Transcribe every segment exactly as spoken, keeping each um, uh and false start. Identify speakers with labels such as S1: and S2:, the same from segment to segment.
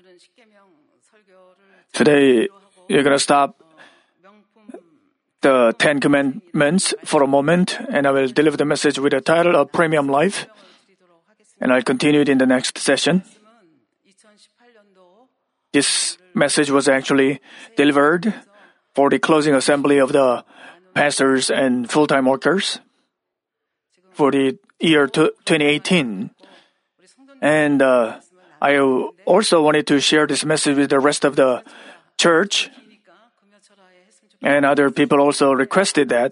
S1: Today, you're going to stop the Ten Commandments for a moment, and I will deliver the message with the title of Premium Life, and I'll continue it in the next session. This message was actually delivered for the closing assembly of the pastors and full-time workers for the year twenty eighteen. And uh, I also wanted to share this message with the rest of the church, and other people also requested that.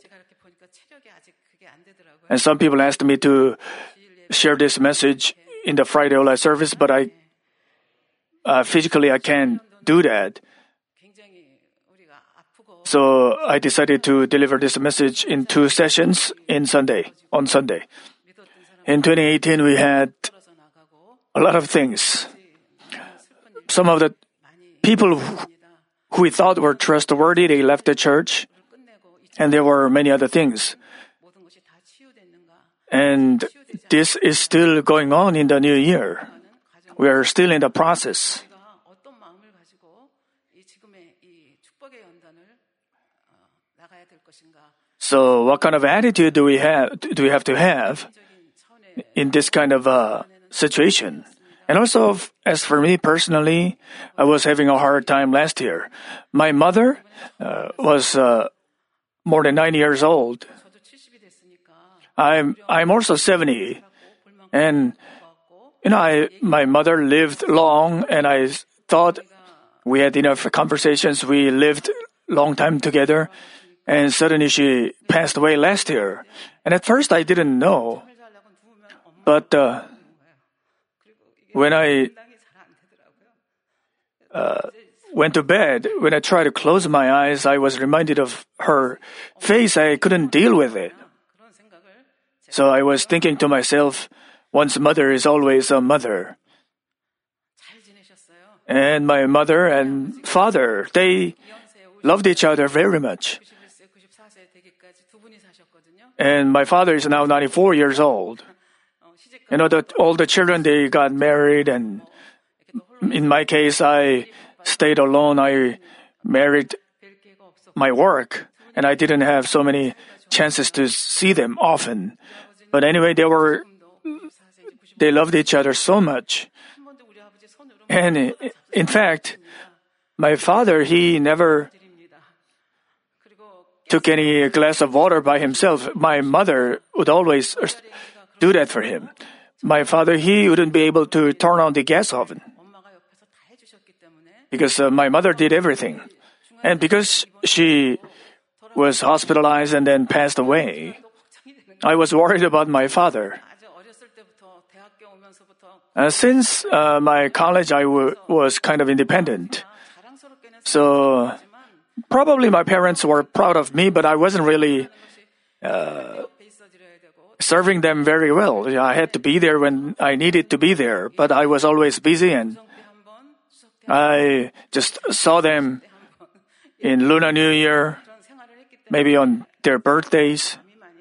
S1: And some people asked me to share this message in the Friday Online service, but I uh, physically I can't do that. So I decided to deliver this message in two sessions in Sunday, on Sunday. In twenty eighteen, we had a lot of things. Some of the people who we thought were trustworthy, they left the church, and there were many other things. And this is still going on in the new year. We are still in the process. So what kind of attitude do we have, do we have to have in this kind of uh, situation? And also, as for me personally, I was having a hard time last year. My mother uh, was uh, more than ninety years old. I'm I'm also seventy, and you know, I my mother lived long, and I thought we had enough conversations. We lived long time together, and suddenly she passed away last year. And at first, I didn't know, but uh, when I uh, went to bed, when I tried to close my eyes, I was reminded of her face. I couldn't deal with it. So I was thinking to myself, one's mother is always a mother. And my mother and father, they loved each other very much. And my father is now ninety-four years old. You know, that all the children, they got married, and in my case, I stayed alone. I married my work, and I didn't have so many chances to see them often. But anyway, they were, they loved each other so much. And in fact, my father, he never took any glass of water by himself. My mother would always do that for him. My father, he wouldn't be able to turn on the gas oven because uh, my mother did everything. And because she was hospitalized and then passed away, I was worried about my father. Uh, since uh, my college, I w- was kind of independent. So probably my parents were proud of me, but I wasn't really uh, serving them very well. I had to be there when I needed to be there, but I was always busy, and I just saw them in Lunar New Year, maybe on their birthdays.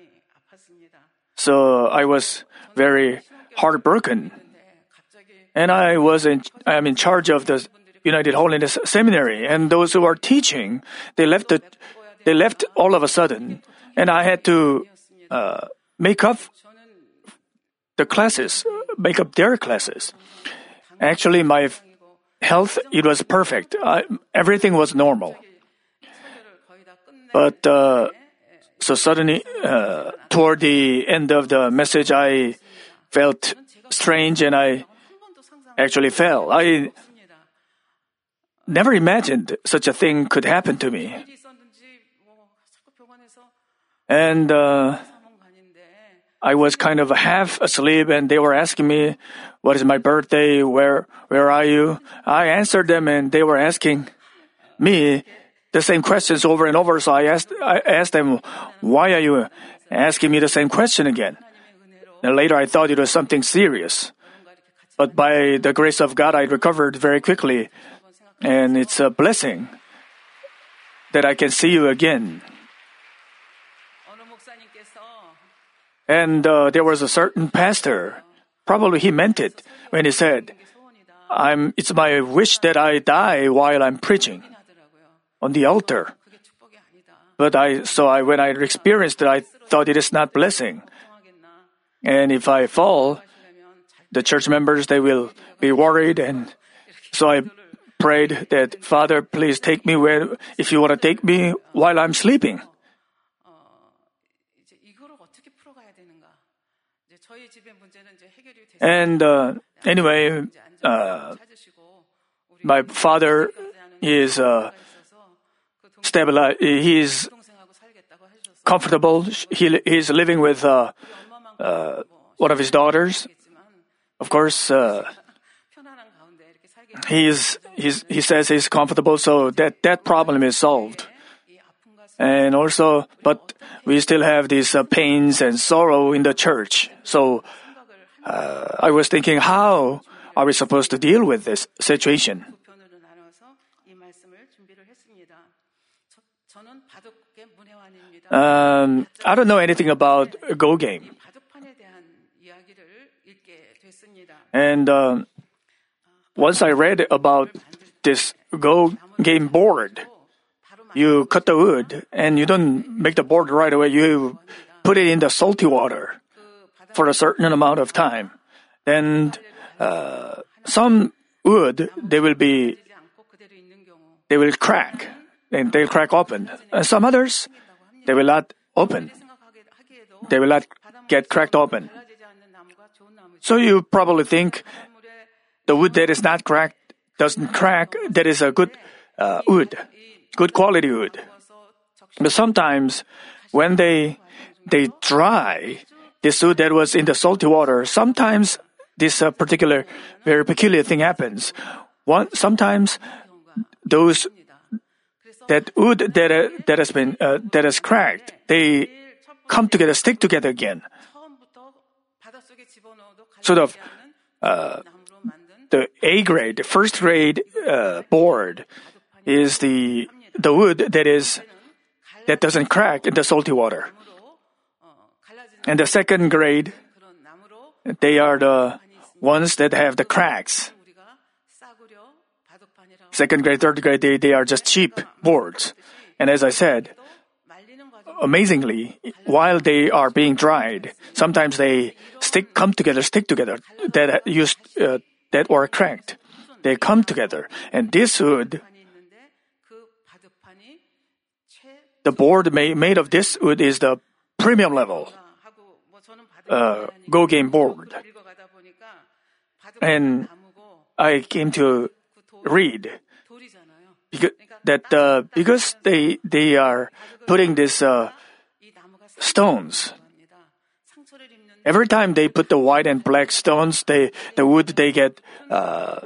S1: So I was very heartbroken. And I was in, I'm in charge of the United Holiness Seminary, and those who are teaching, they left the, they left all of a sudden, and I had to uh, make up the classes, make up their classes. Actually, my health, it was perfect. I, everything was normal. But uh, so suddenly, uh, toward the end of the message, I felt strange, and I actually fell. I never imagined such a thing could happen to me. And uh, I was kind of half asleep, and they were asking me, what is my birthday? Where where are you? I answered them, and they were asking me the same questions over and over. So I asked, I asked them, why are you asking me the same question again? And later I thought it was something serious. But by the grace of God, I recovered very quickly. And it's a blessing that I can see you again. And uh, there was a certain pastor, probably he meant it, when he said, I'm, it's my wish that I die while I'm preaching on the altar. But I, so I, when I experienced it, I thought it is not blessing. And if I fall, the church members, they will be worried. And so I prayed that, Father, please take me where, if you want to take me while I'm sleeping. And uh, anyway, uh, my father is uh, stabilized. He is comfortable. He is living with uh, uh, one of his daughters. Of course, uh, he is. He's, he says he's comfortable, so that that problem is solved. And also, but we still have these uh, pains and sorrow in the church. So uh, I was thinking, how are we supposed to deal with this situation? Um, I don't know anything about Go game. And uh, once I read about this Go game board, you cut the wood and you don't make the board right away. You put it in the salty water for a certain amount of time. Then uh, some wood, they will be, they will crack and they'll crack open. And some others, they will not open. They will not get cracked open. So you probably think the wood that is not cracked doesn't crack. That is a good uh, wood. Good quality wood. But sometimes when they they dry this wood that was in the salty water, sometimes this uh, particular very peculiar thing happens. One sometimes those that wood that uh, that has been uh, that has cracked, they come together, stick together again. Sort of uh, the A grade, the first grade uh, board is the the wood that is that doesn't crack in the salty water. And the second grade, they are the ones that have the cracks. Second grade, third grade, they, they are just cheap boards. And as I said, amazingly, while they are being dried, sometimes they stick come together, stick together that used uh, that were cracked. They come together, and this wood. The board made, made of this wood is the premium level uh, Go game board. And I came to read because, that uh, because they they are putting this uh, stones. Every time they put the white and black stones, they the wood they get uh,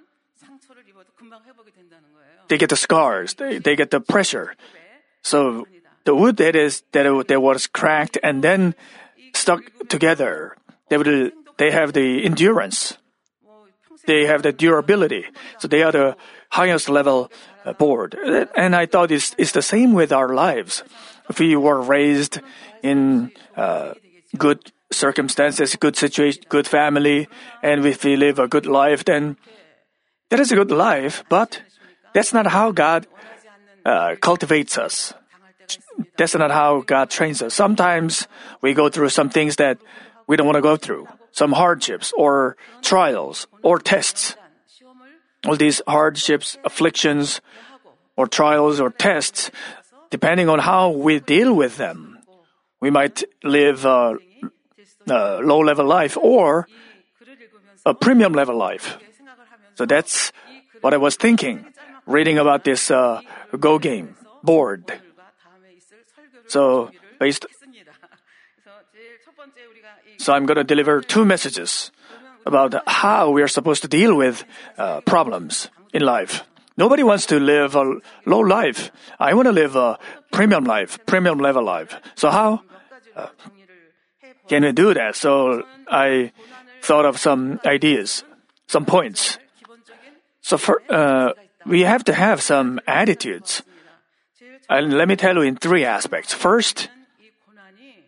S1: they get the scars. They they get the pressure. So the wood that is that it, that was cracked and then stuck together, they will they have the endurance, they have the durability. So they are the highest level uh, board. And I thought it's it's the same with our lives. If we were raised in uh, good circumstances, good situation, good family, and if we live a good life, then that is a good life. But that's not how God uh, cultivates us. That's not how God trains us. Sometimes we go through some things that we don't want to go through, some hardships or trials or tests. All these hardships, afflictions, or trials or tests, depending on how we deal with them, we might live a, a low-level life or a premium-level life. So that's what I was thinking, reading about this uh, Go game board. So, based, so I'm going to deliver two messages about how we are supposed to deal with uh, problems in life. Nobody wants to live a low life. I want to live a premium life, premium level life. So how uh, can we do that? So I thought of some ideas, some points. So for, uh, we have to have some attitudes. And let me tell you in three aspects. First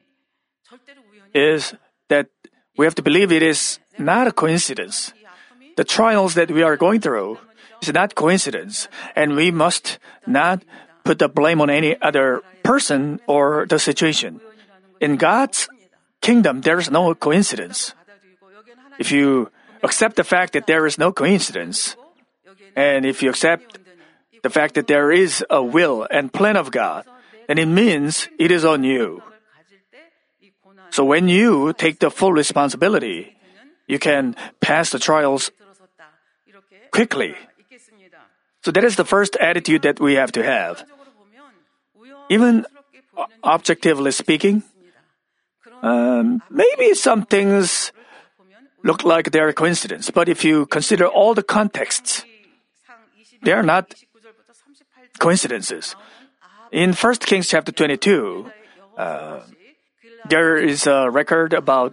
S1: is that we have to believe it is not a coincidence. the trials that we are going through is not coincidence, and we must not put the blame on any other person or the situation. In God's kingdom, there is no coincidence. If you accept the fact that there is no coincidence, and if you accept the fact that there is a will and plan of God, then it means it is on you. So when you take the full responsibility, you can pass the trials quickly. So that is the first attitude that we have to have. Even objectively speaking, um, maybe some things look like they're a coincidence, but if you consider all the contexts, they are not coincidences. In First Kings chapter twenty-two, uh, there is a record about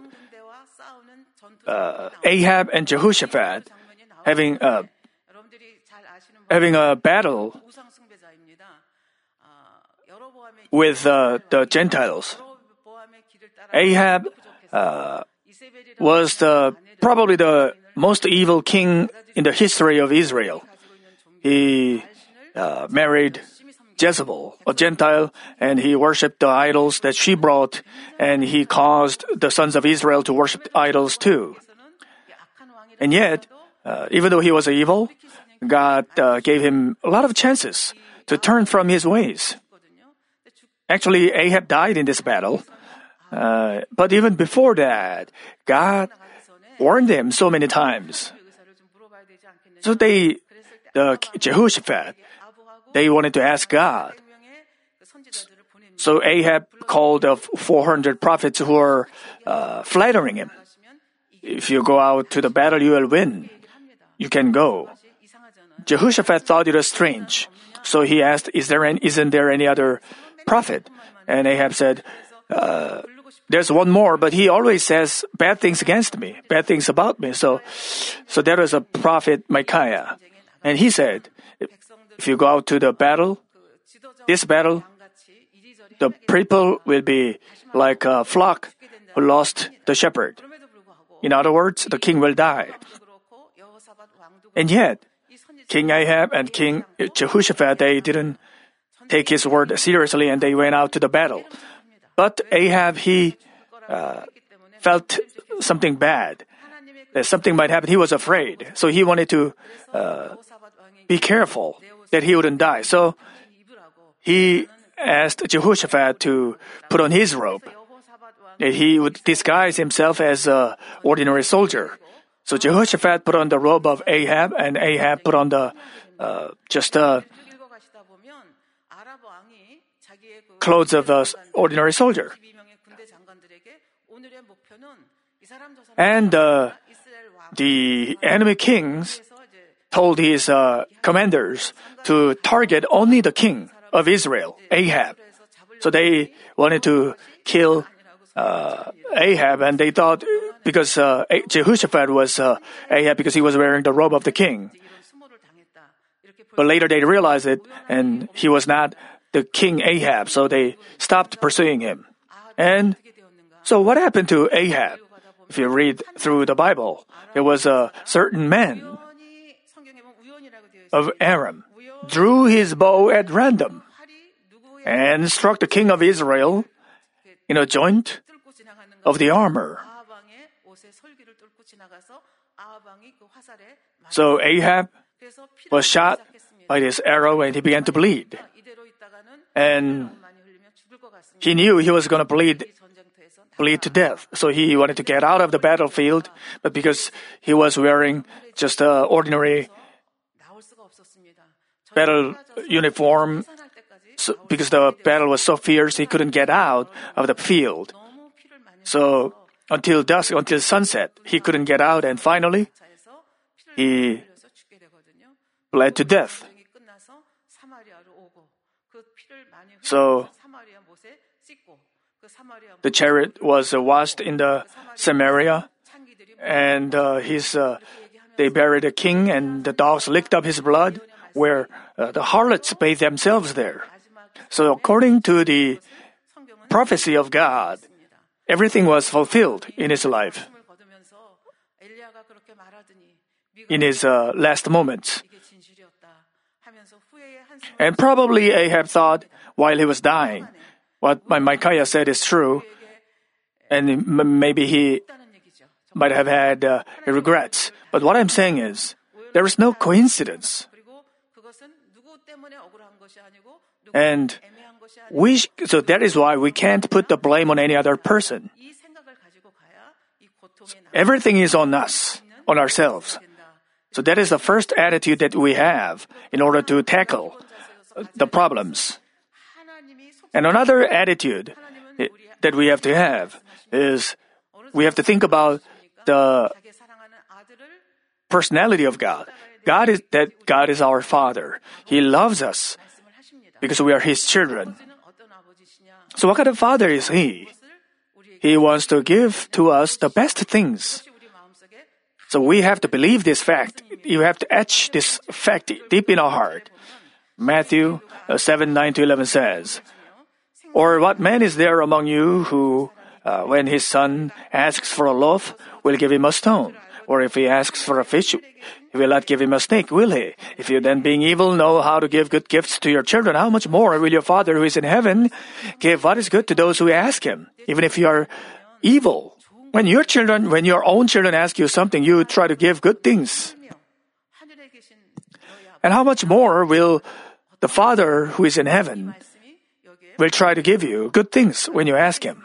S1: uh, Ahab and Jehoshaphat having a, having a battle with uh, the Gentiles. Ahab uh, was the, probably the most evil king in the history of Israel. He uh, married Jezebel, a Gentile, and he worshipped the idols that she brought, and he caused the sons of Israel to worship idols too. And yet, uh, even though he was evil, God uh, gave him a lot of chances to turn from his ways. Actually, Ahab died in this battle. Uh, but even before that, God warned him so many times. So they, the Jehoshaphat, they wanted to ask God. So Ahab called of four hundred prophets who were uh, flattering him. If you go out to the battle, you will win. You can go. Jehoshaphat thought it was strange. So he asked, Is there any, isn't there any other prophet? And Ahab said, uh, there's one more, but he always says bad things against me, bad things about me. So, so there was a prophet, Micaiah. And he said, if you go out to the battle, this battle, the people will be like a flock who lost the shepherd. In other words, the king will die. And yet, King Ahab and King Jehoshaphat, they didn't take his word seriously and they went out to the battle. But Ahab, he uh, felt something bad, that something might happen. He was afraid. So he wanted to uh, be careful that he wouldn't die. So he asked Jehoshaphat to put on his robe. He would disguise himself as an ordinary soldier. So Jehoshaphat put on the robe of Ahab, and Ahab put on the uh, just a clothes of the ordinary soldier. And uh, the enemy kings told his uh, commanders to target only the king of Israel, Ahab. So they wanted to kill uh, Ahab, and they thought because uh, Jehoshaphat was uh, Ahab because he was wearing the robe of the king. But later they realized it, and he was not the king Ahab, so they stopped pursuing him. And so what happened to Ahab? If you read through the Bible, there was a certain man of Aram drew his bow at random and struck the king of Israel in a joint of the armor. So Ahab was shot by this arrow and he began to bleed. And he knew he was going to bleed bleed to death. So he wanted to get out of the battlefield, but because he was wearing just an ordinary battle uniform, so because the battle was so fierce, he couldn't get out of the field. So until dusk, until sunset, he couldn't get out, and finally, he bled to death. So the chariot was uh, washed in the Samaria, and uh, his uh, they buried the king, and the dogs licked up his blood, where uh, the harlots bathed themselves there. So according to the prophecy of God, everything was fulfilled in his life. in his uh, last moments. And probably Ahab thought while he was dying, what Micaiah said is true, and m- maybe he might have had uh, regrets. But what I'm saying is, there is no coincidence. And we, sh- so that is why we can't put the blame on any other person. Everything is on us, on ourselves. So that is the first attitude that we have in order to tackle the problems. And another attitude that we have to have is we have to think about the personality of God. God is that God is our Father. He loves us because we are His children. So what kind of Father is He? He wants to give to us the best things. So we have to believe this fact. You have to etch this fact deep in our heart. Matthew seven, nine to eleven says, "Or what man is there among you who, uh, when his son asks for a loaf, will give him a stone? Or if he asks for a fish, he will not give him a snake, will he? If you then, being evil, know how to give good gifts to your children, how much more will your Father who is in heaven give what is good to those who ask Him? Even if you are evil." When your children, when your own children ask you something, you try to give good things. And how much more will the Father who is in heaven will try to give you good things when you ask Him?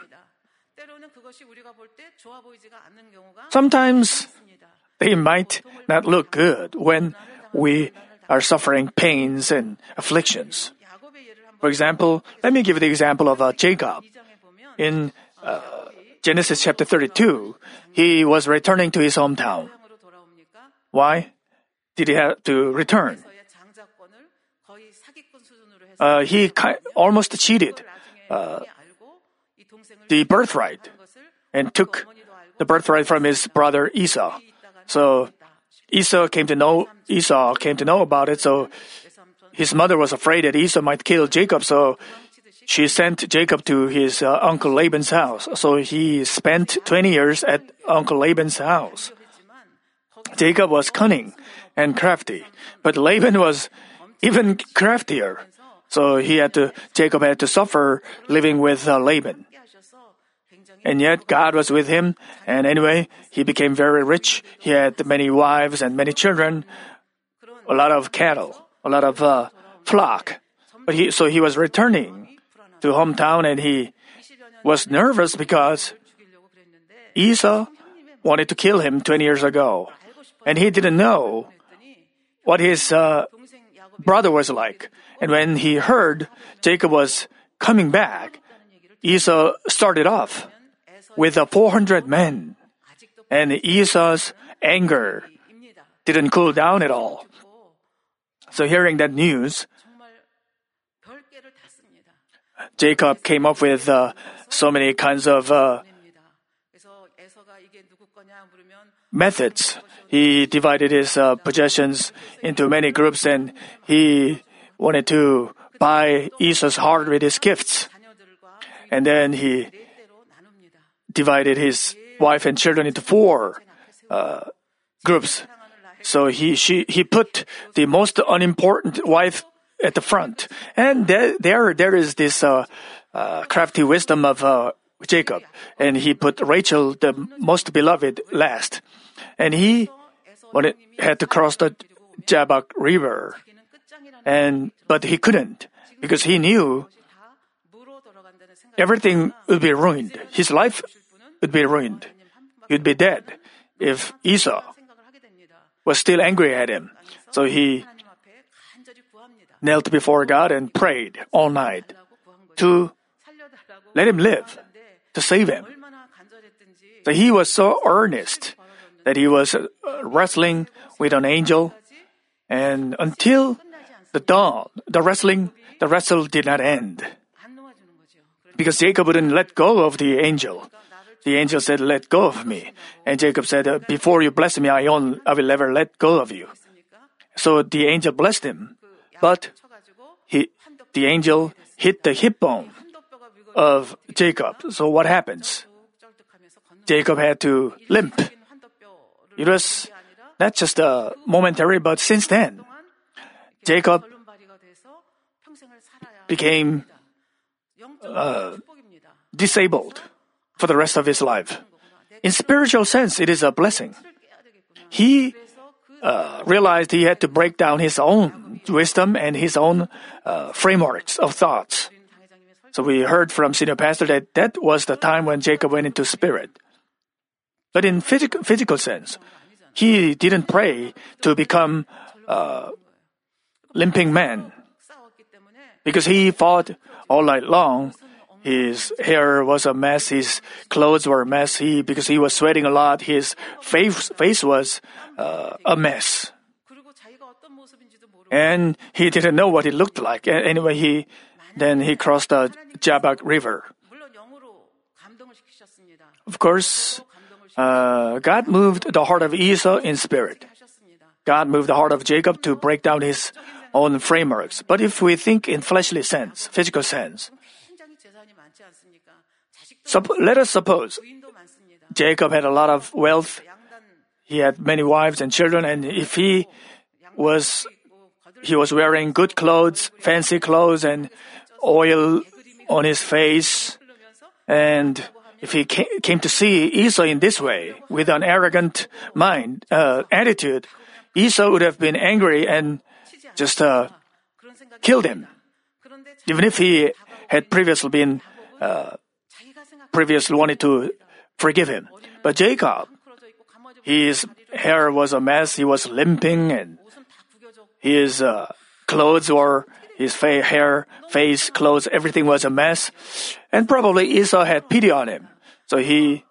S1: Sometimes they might not look good when we are suffering pains and afflictions. For example, let me give you the example of uh, Jacob. In uh, Genesis chapter thirty-two, he was returning to his hometown. Why did he have to return? Uh, he ki- almost cheated uh, the birthright and took the birthright from his brother Esau. So Esau came to know Esau came to know about it. So his mother was afraid that Esau might kill Jacob. So she sent Jacob to his uh, uncle Laban's house. So he spent twenty years at Uncle Laban's house. Jacob was cunning and crafty, but Laban was even craftier. So he had to, Jacob had to suffer living with uh, Laban. And yet God was with him, and anyway, he became very rich. He had many wives and many children, a lot of cattle, a lot of uh, flock. But he, so he was returning to hometown, and he was nervous because Esau wanted to kill him twenty years ago, and he didn't know what his uh, brother was like. And when he heard Jacob was coming back, Esau started off with uh, four hundred men, and Esau's anger didn't cool down at all. So hearing that news, Jacob came up with uh, so many kinds of uh, methods. He divided his uh, possessions into many groups, and he wanted to buy Esau's heart with his gifts. And then he divided his wife and children into four uh, groups. So he she he put the most unimportant wife at the front, and there there, there is this uh, uh, crafty wisdom of uh, Jacob, and he put Rachel, the most beloved, last, and he wanted had to cross the Jabbok River, and but he couldn't because he knew everything would be ruined. His life would be ruined. He'd be dead if Esau was still angry at him. So he knelt before God and prayed all night to let him live, to save him. So he was so earnest that he was wrestling with an angel, and until the dawn, the wrestling, the wrestle did not end. Because Jacob wouldn't let go of the angel. The angel said, "Let go of me." And Jacob said, "Before you bless me, I, on, I will never let go of you." So the angel blessed him. But he, the angel hit the hip bone of Jacob. So what happens? Jacob had to limp. It was not just uh, momentary, but since then, Jacob became uh, disabled for the rest of his life. In spiritual sense, it is a blessing. He uh, realized he had to break down his own wisdom and his own uh, frameworks of thoughts. So we heard from senior pastor that that was the time when Jacob went into spirit. But in physical, physical sense, he didn't pray to become a limping man because he fought all night long. His hair was a mess. His clothes were a mess. He, because he was sweating a lot, his face, face was uh, a mess. And he didn't know what it looked like. Anyway, he then he crossed the Jabbok River. Of course, uh, God moved the heart of Esau in spirit. God moved the heart of Jacob to break down his own frameworks. But if we think in fleshly sense, physical sense, supp- let us suppose Jacob had a lot of wealth. He had many wives and children, and if he was he was wearing good clothes, fancy clothes, and oil on his face, and if he came to see Esau in this way, with an arrogant mind, uh, attitude, Esau would have been angry and just uh, killed him. Even if he had previously been, uh, previously wanted to forgive him. But Jacob, his hair was a mess, he was limping, and his uh, clothes were, his fa- hair, face, clothes, everything was a mess. And probably Esau had pity on him. So he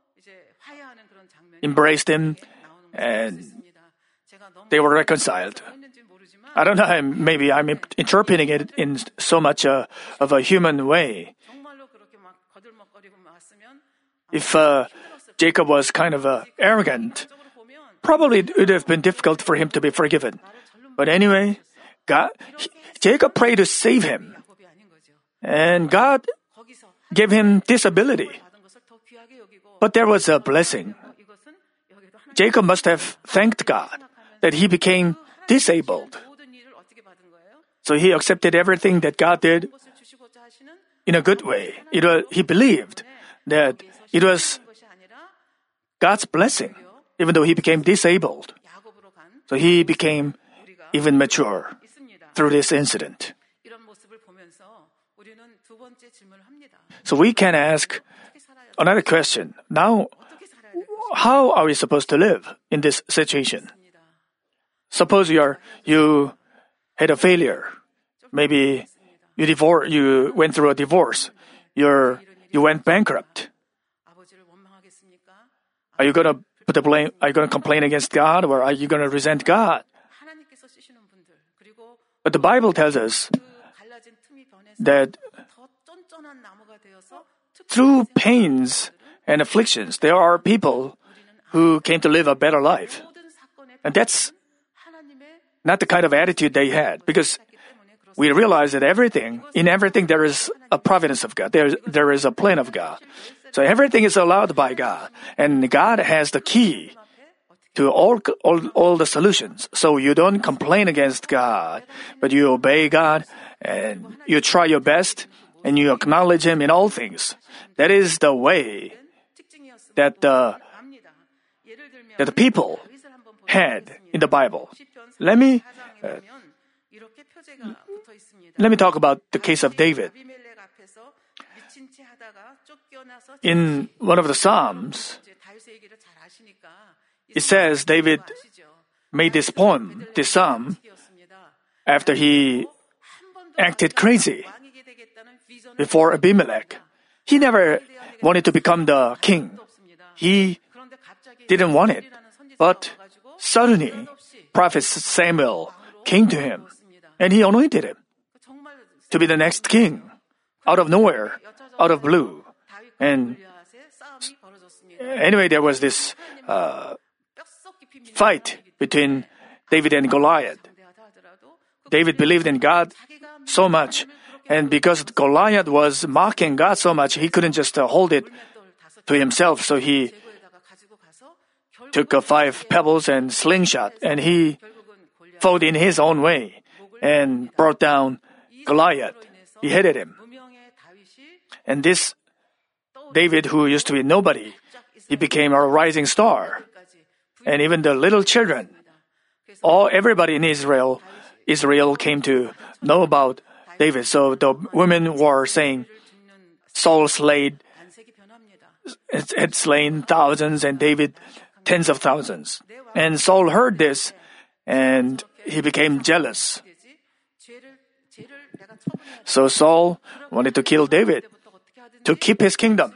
S1: embraced him and they were reconciled. I don't know, maybe I'm interpreting it in so much uh, of a human way. If uh, Jacob was kind of uh, arrogant, probably it would have been difficult for him to be forgiven. But anyway, God, he, Jacob prayed to save him. And God gave him this ability. But there was a blessing. Jacob must have thanked God that he became disabled. So he accepted everything that God did in a good way. It was, he believed that it was God's blessing, even though he became disabled. So he became even mature through this incident. So we can ask another question. Now, how are we supposed to live in this situation? Suppose you are you had a failure. Maybe you divorce. You went through a divorce. You're you went bankrupt. Are you gonna put the blame? Are you gonna complain against God, or are you gonna resent God? But the Bible tells us that through pains and afflictions, there are people who came to live a better life. And that's not the kind of attitude they had, because we realize that everything, in everything there is a providence of God. There, there is a plan of God. So everything is allowed by God. And God has the key to all, all, all the solutions. So you don't complain against God, but you obey God and you try your best and you acknowledge Him in all things. That is the way that the, that the people had in the Bible. Let me uh, let me talk about the case of David. In one of the Psalms, it says David made this poem, this psalm, after he acted crazy before Abimelech. He never wanted to become the king. He didn't want it. But suddenly, Prophet Samuel came to him and he anointed him to be the next king out of nowhere, out of blue. And anyway, there was this uh, fight between David and Goliath. David believed in God so much, and because Goliath was mocking God so much, he couldn't just uh, hold it to himself, so he took uh, five pebbles and slingshot, and he fought in his own way and brought down Goliath. He hated him. And this David, who used to be nobody, he became a rising star. And even the little children, all everybody in Israel, Israel came to know about David. So the women were saying, Saul slayed, had slain thousands, and David tens of thousands. And Saul heard this, and he became jealous. So Saul wanted to kill David to keep his kingdom.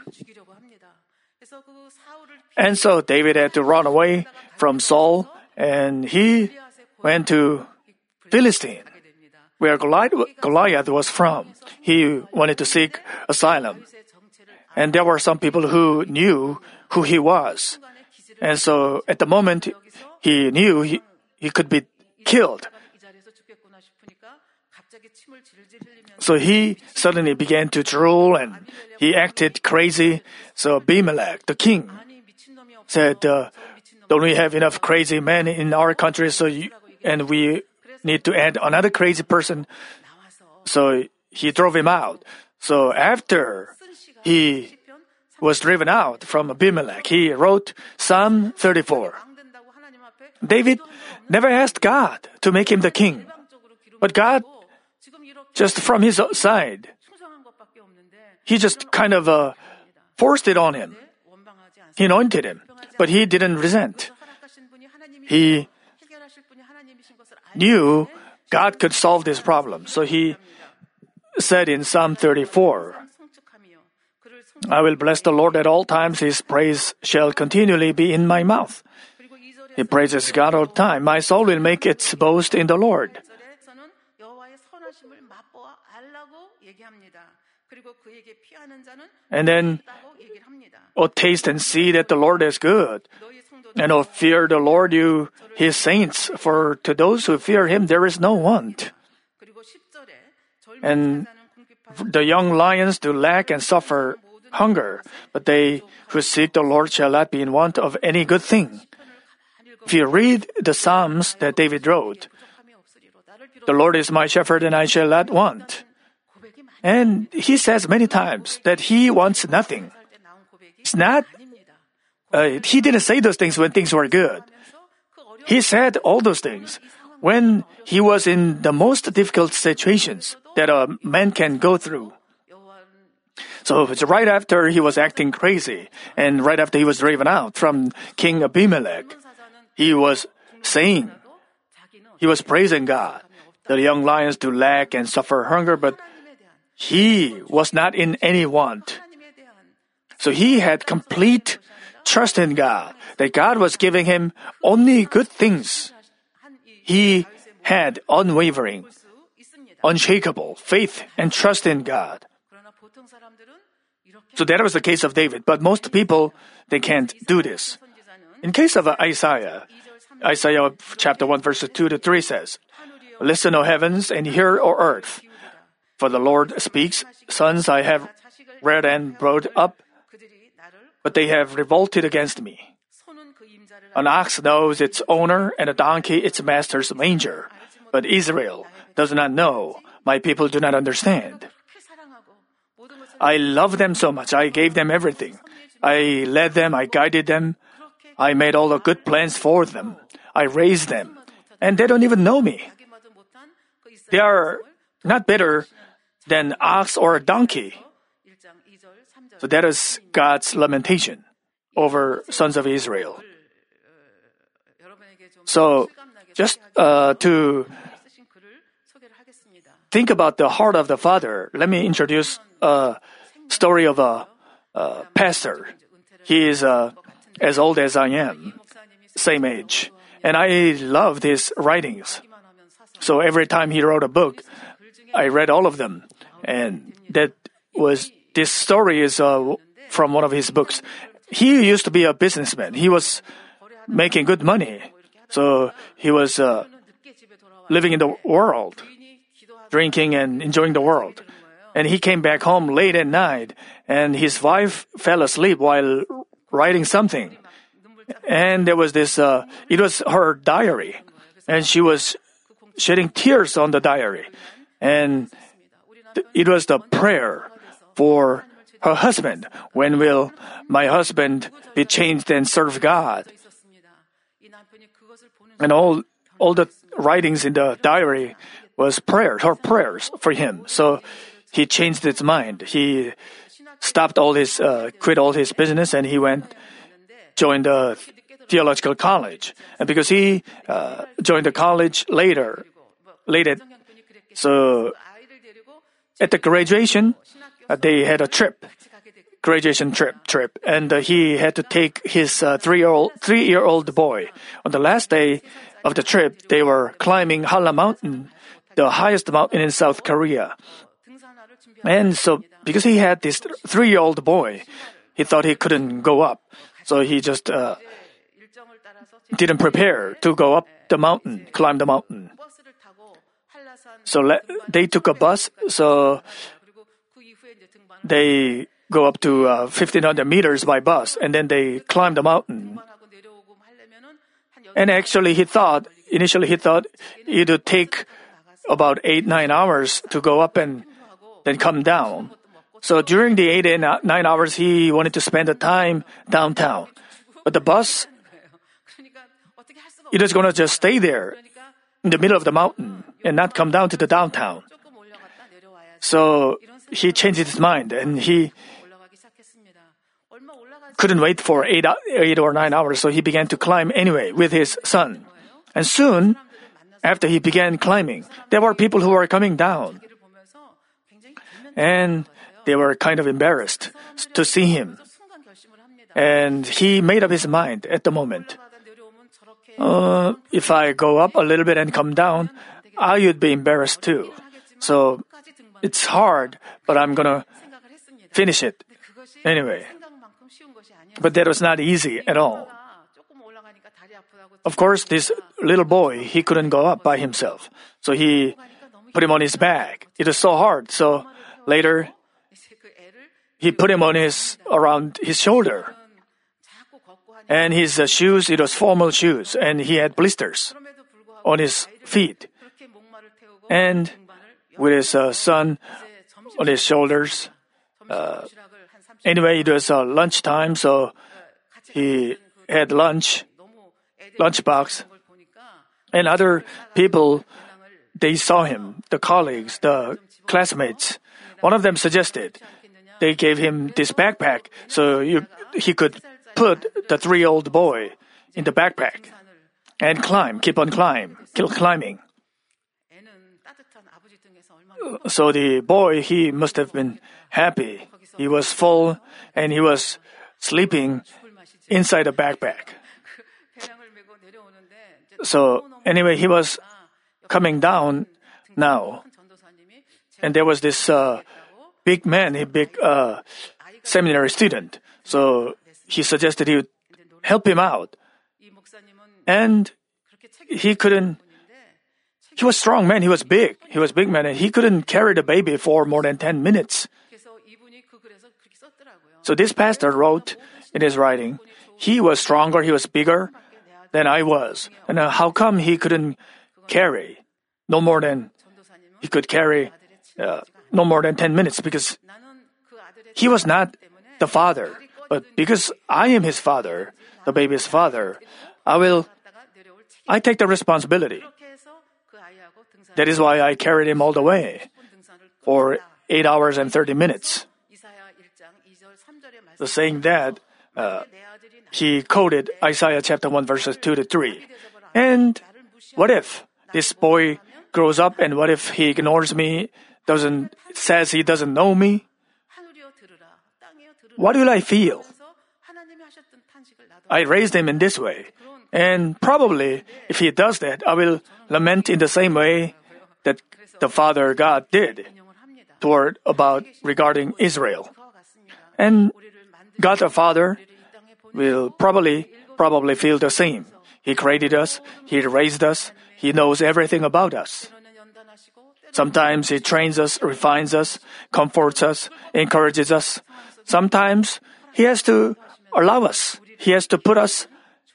S1: And so David had to run away from Saul, and he went to Philistine, where Goliath was from. He wanted to seek asylum. And there were some people who knew who he was. And so at the moment, he knew he, he could be killed. So he suddenly began to drool and he acted crazy. So Abimelech, the king, said, uh, don't we have enough crazy men in our country? So you, and we need to add another crazy person. So he drove him out. So after he was driven out from Abimelech, he wrote Psalm thirty-four. David never asked God to make him the king. But God, just from his side, he just kind of uh, forced it on him. He anointed him, but he didn't resent. He knew God could solve this problem. So he said in Psalm thirty-four, I will bless the Lord at all times. His praise shall continually be in my mouth. He praises God all the time. My soul will make its boast in the Lord. And then, oh, taste and see that the Lord is good. And oh, fear the Lord, you, his saints, for to those who fear him, there is no want. And the young lions do lack and suffer hunger, but they who seek the Lord shall not be in want of any good thing. If you read the Psalms that David wrote, the Lord is my shepherd and I shall not want. And he says many times that he wants nothing. It's not, uh, he didn't say those things when things were good. He said all those things when he was in the most difficult situations that a man can go through. So it's right after he was acting crazy and right after he was driven out from King Abimelech, he was saying, he was praising God. The young lions do lack and suffer hunger, but he was not in any want. So he had complete trust in God, that God was giving him only good things. He had unwavering, unshakable faith and trust in God. So that was the case of David. But most people, they can't do this. In case of Isaiah, Isaiah chapter one verses two to three says, Listen, O heavens, and hear, O earth. For the Lord speaks, Sons I have reared and brought up, but they have revolted against me. An ox knows its owner, and a donkey its master's manger. But Israel does not know. My people do not understand. I love them so much. I gave them everything. I led them. I guided them. I made all the good plans for them. I raised them. And they don't even know me. They are not better than ox or a donkey. So that is God's lamentation over sons of Israel. So just uh, to think about the heart of the Father, let me introduce a story of a, a pastor. He is uh, as old as I am, same age. And I loved his writings. So every time he wrote a book, I read all of them. And that was, this story is uh, from one of his books. He used to be a businessman. He was making good money. So he was uh, living in the world, drinking and enjoying the world. And he came back home late at night, and his wife fell asleep while writing something. And there was this, uh, it was her diary. And she was shedding tears on the diary. And th- it was the prayer for her husband. When will my husband be changed and serve God? And all, all the writings in the diary was prayers, her prayers for him. So he changed his mind. He stopped all his, uh, quit all his business, and he went, joined the theological college. And because he uh, joined the college later, later, so at the graduation, uh, they had a trip, graduation trip, trip, and uh, he had to take his uh, three-year-old, three-year-old boy. On the last day of the trip, they were climbing Halla Mountain, the highest mountain in South Korea. And so, because he had this three-year-old boy, he thought he couldn't go up. So he just uh, didn't prepare to go up the mountain, climb the mountain. So le- they took a bus, so they go up to uh, fifteen hundred meters by bus, and then they climb the mountain. And actually he thought, initially he thought it would take about eight, nine hours to go up and then come down. So during the eight and nine hours, he wanted to spend the time downtown. But the bus, it is going to just stay there in the middle of the mountain and not come down to the downtown. So he changed his mind, and he couldn't wait for eight, eight or nine hours, so he began to climb anyway with his son. And soon, after he began climbing, there were people who were coming down. And they were kind of embarrassed to see him. And he made up his mind at the moment. Uh, if I go up a little bit and come down, I would be embarrassed too. So it's hard, but I'm gonna finish it anyway. But that was not easy at all. Of course, this little boy, he couldn't go up by himself. So he put him on his back. It was so hard. So later, he put him on his, around his shoulder. And his uh, shoes, it was formal shoes, and he had blisters on his feet. And with his uh, son on his shoulders, uh, anyway, it was uh, lunchtime, so he had lunch, lunchbox. And other people, they saw him, the colleagues, the classmates. One of them suggested they gave him this backpack so you, he could put the three-year-old boy in the backpack and climb, keep on climb, keep climbing. So the boy, he must have been happy. He was full and he was sleeping inside the backpack. So anyway, he was coming down now. And there was this uh, big man, a big uh, seminary student. So he suggested he would help him out. And he couldn't, he was a strong man, he was big. He was a big man, and he couldn't carry the baby for more than ten minutes. So this pastor wrote in his writing, he was stronger, he was bigger than I was. And uh, how come he couldn't carry no more than, he could carry uh, no more than ten minutes? Because he was not the father. But because I am his father, the baby's father, I will, I take the responsibility. That is why I carried him all the way for eight hours and thirty minutes. So saying that, uh, he quoted Isaiah chapter one verses two to three. And what if this boy grows up and what if he ignores me, doesn't, says he doesn't know me? What will I feel? I raised him in this way. And probably, if he does that, I will lament in the same way that the Father God did toward about regarding Israel. And God the Father will probably, probably feel the same. He created us. He raised us. He knows everything about us. Sometimes He trains us, refines us, comforts us, encourages us. Sometimes He has to allow us. He has to put us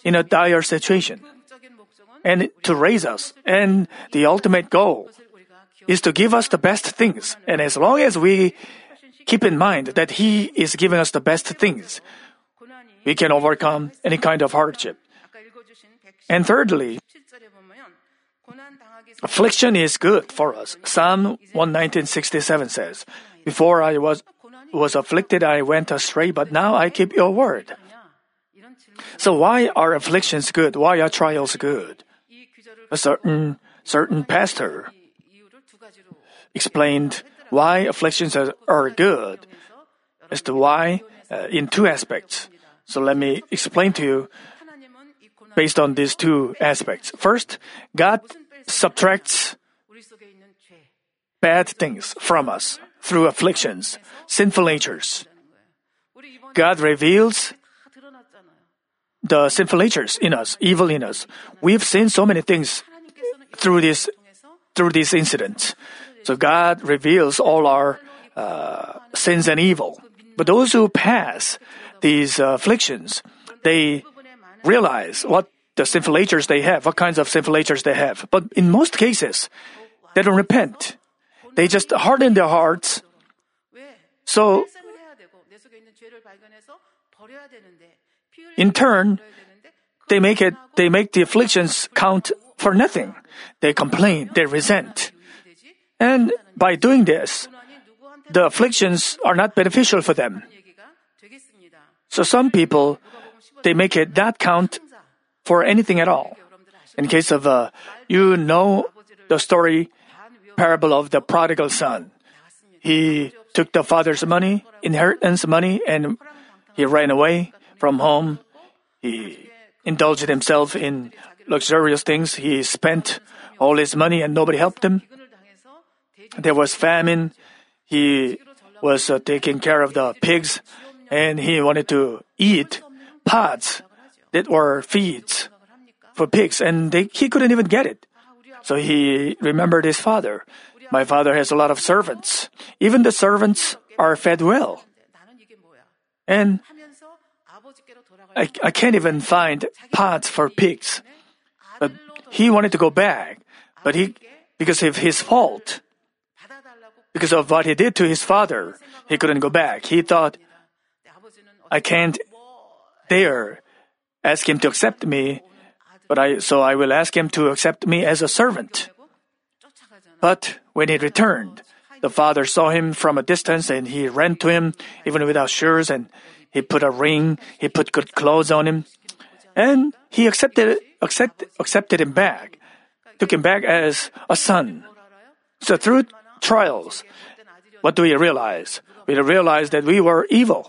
S1: in a dire situation and to raise us. And the ultimate goal is to give us the best things. And as long as we keep in mind that He is giving us the best things, we can overcome any kind of hardship. And thirdly, affliction is good for us. Psalm one nineteen sixty-seven says, "Before I was was afflicted, I went astray, but now I keep your word." So why are afflictions good? Why are trials good? A certain certain pastor explained why afflictions are, are good as to why uh, in two aspects. So let me explain to you based on these two aspects. First, God subtracts bad things from us through afflictions, sinful natures. God reveals the sinful natures in us, evil in us. We've seen so many things through this through these incidents. So God reveals all our uh, sins and evil. But those who pass these uh, afflictions, they realize what the sinful natures they have, what kinds of sinful natures they have. But in most cases, they don't repent. They just harden their hearts. So, in turn, they make it, they make the afflictions count for nothing. They complain, they resent. And by doing this, the afflictions are not beneficial for them. So some people, they make it not count for anything at all. In case of, uh, you know the story, parable of the prodigal son. He took the father's money, inheritance money, and he ran away from home. He indulged himself in luxurious things. He spent all his money and nobody helped him. There was famine. He was uh, taking care of the pigs and he wanted to eat pods that were feeds for pigs and they, he couldn't even get it. So he remembered his father. My father has a lot of servants. Even the servants are fed well. And I, I can't even find pods for pigs. But he wanted to go back. But he, because of his fault, because of what he did to his father, he couldn't go back. He thought, I can't dare ask him to accept me, but I, so I will ask him to accept me as a servant. But when he returned, the father saw him from a distance and he ran to him, even without shoes, and he put a ring, he put good clothes on him, and he accepted, accept, accepted him back, took him back as a son. So through trials, what do we realize? We realize that we were evil.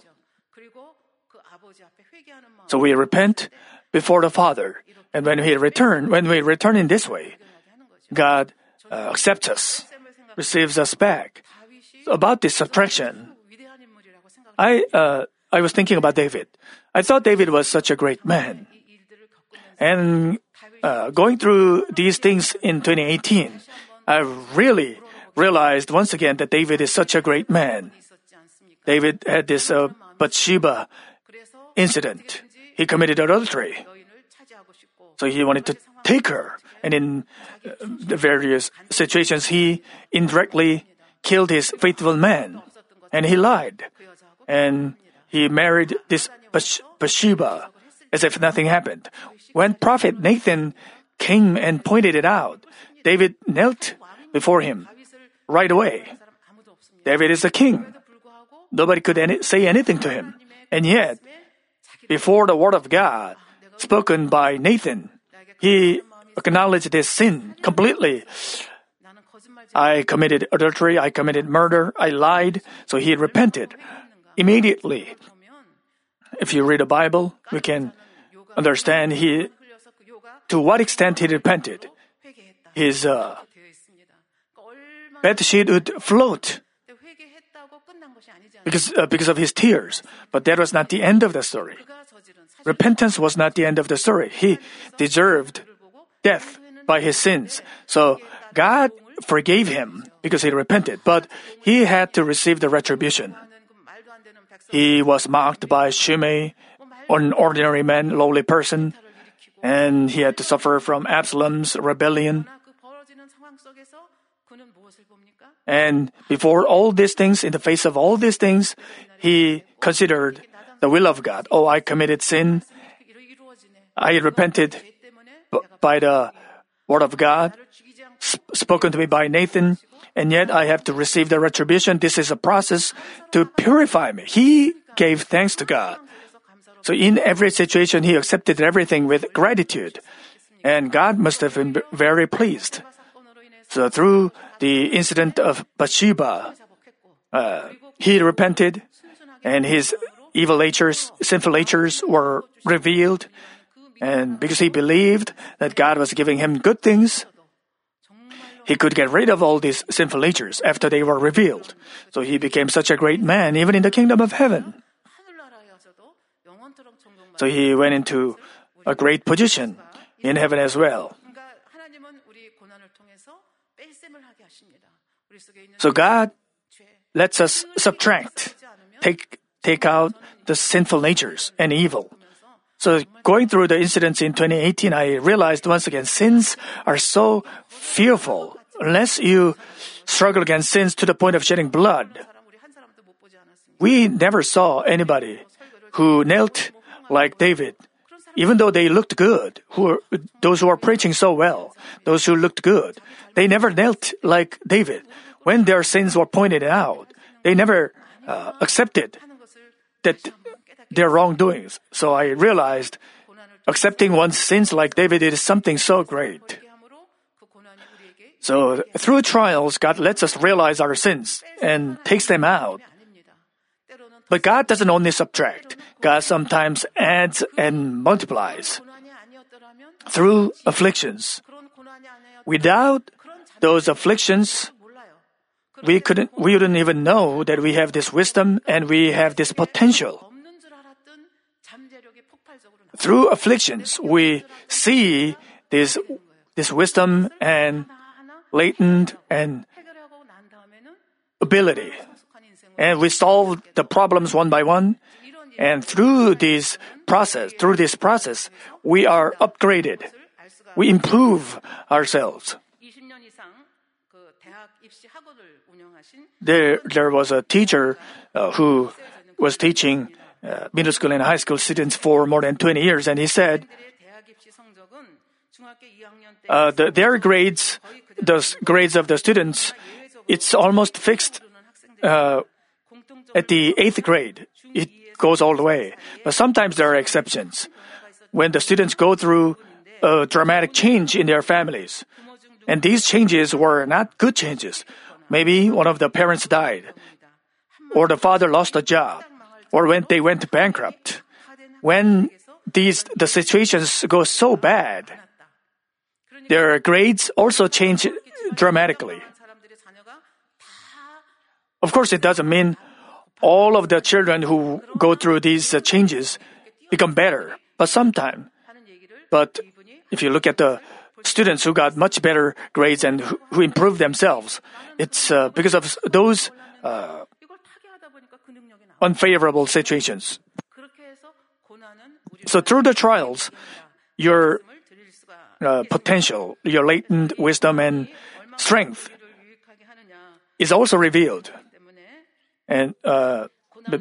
S1: So we repent before the Father. And when we return, when we return in this way, God uh, accepts us, receives us back. So about this subtraction, I uh, I was thinking about David. I thought David was such a great man. And uh, going through these things in twenty eighteen, I really realized once again that David is such a great man. David had this uh, Bathsheba incident. He committed adultery. So he wanted to take her. And in uh, the various situations, he indirectly killed his faithful man. And he lied. And he married this Bathsheba as if nothing happened. When Prophet Nathan came and pointed it out, David knelt before him right away. David is a king. Nobody could any- say anything to him. And yet, before the word of God, spoken by Nathan, he acknowledged his sin completely. I committed adultery, I committed murder, I lied, so he repented immediately. If you read the Bible, we can understand he, to what extent he repented. His uh, bed sheet would float because, uh, because of his tears. But that was not the end of the story. Repentance was not the end of the story. He deserved death by his sins. So God forgave him because he repented, but he had to receive the retribution. He was mocked by Shimei, an ordinary man, lowly person. and he had to suffer from Absalom's rebellion. And before all these things, in the face of all these things, he considered the will of God. Oh, I committed sin. I repented b- by the word of God, sp- spoken to me by Nathan, and yet I have to receive the retribution. This is a process to purify me. He gave thanks to God. So in every situation, he accepted everything with gratitude. And God must have been very pleased. So through the incident of Bathsheba, uh, he repented, and his evil natures, sinful natures were revealed. And because he believed that God was giving him good things, he could get rid of all these sinful natures after they were revealed. So he became such a great man, even in the kingdom of heaven. So he went into a great position in heaven as well. So God lets us subtract, take, take out the sinful natures and evil. So going through the incidents in twenty eighteen, I realized once again, sins are so fearful. Unless you struggle against sins to the point of shedding blood. We never saw anybody who knelt like David, even though they looked good, who were, those who are preaching so well, those who looked good, they never knelt like David. When their sins were pointed out, they never uh, accepted that their wrongdoings. So I realized accepting one's sins like David is something so great. So through trials, God lets us realize our sins and takes them out. But God doesn't only subtract. God sometimes adds and multiplies. Through afflictions. Without those afflictions, we couldn't, we wouldn't even know that we have this wisdom and we have this potential. Through afflictions, we see this, this wisdom and latent and ability. And we solve the problems one by one. And through this process, through this process, we are upgraded. We improve ourselves. There, there was a teacher uh, who was teaching uh, middle school and high school students for more than twenty years, and he said, uh, the, their grades, the grades of the students, it's almost fixed uh, at the eighth grade. It goes all the way. But sometimes there are exceptions. When the students go through a dramatic change in their families, and these changes were not good changes. Maybe one of the parents died, or the father lost a job, or when they went bankrupt. When these the situations go so bad, their grades also change dramatically. Of course, it doesn't mean all of the children who go through these uh, changes become better, but sometimes. But if you look at the students who got much better grades and who, who improved themselves, it's uh, because of those uh, unfavorable situations. So through the trials, your uh, potential, your latent wisdom and strength is also revealed. And uh, but,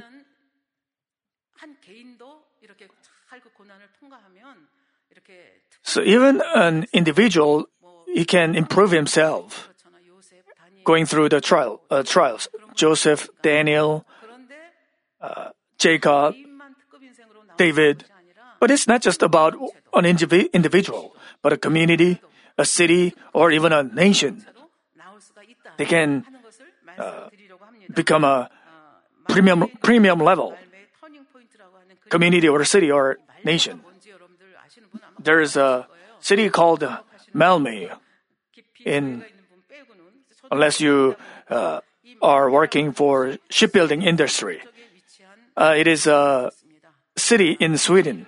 S1: so even an individual, he can improve himself going through the trial uh, trials. Joseph, Daniel, uh, Jacob, David. But it's not just about an indivi- individual, but a community, a city, or even a nation. They can uh, become a premium premium level community or city or nation. There is a city called Malmö. In unless you uh, are working for shipbuilding industry, uh, it is a city in Sweden.